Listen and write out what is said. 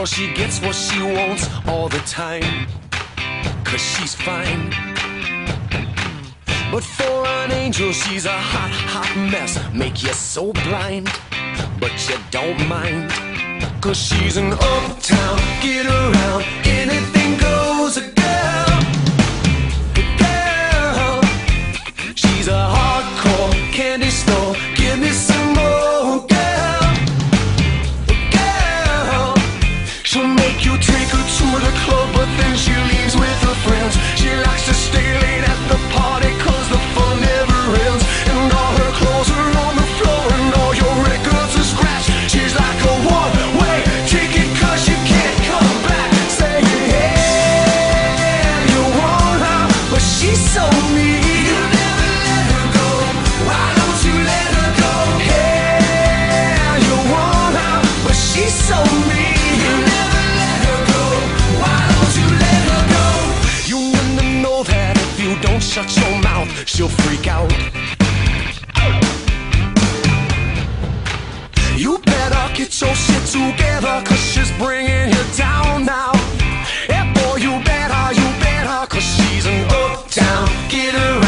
she gets what she wants all the time, 'cause she's fine. But for an angel, she's a hot, hot mess. Make you so blind, but you don't mind, 'cause she's an uptown, get around, anything goes, a girl. A girl. She's a hardcore candy store, give me some more, girl. A girl. She'll make you take her to the club, but then she leaves with her friends. She likes to stay late at the party, 'cause the fun never ends. And all her clothes are on the floor, and all your records are scratched. She's like a one-way ticket, 'cause you can't come back. Saying, hey, you want her, but she's so mean. You never let her go, why don't you let her go? Hey, you want her, but she's so mean. You never let her go, why don't you let her go? You need to know that if you don't shut your mouth, she'll freak out. You better get your shit together, 'cause she's bringing you down now. Yeah, boy, you better, 'cause she's an uptown, get around.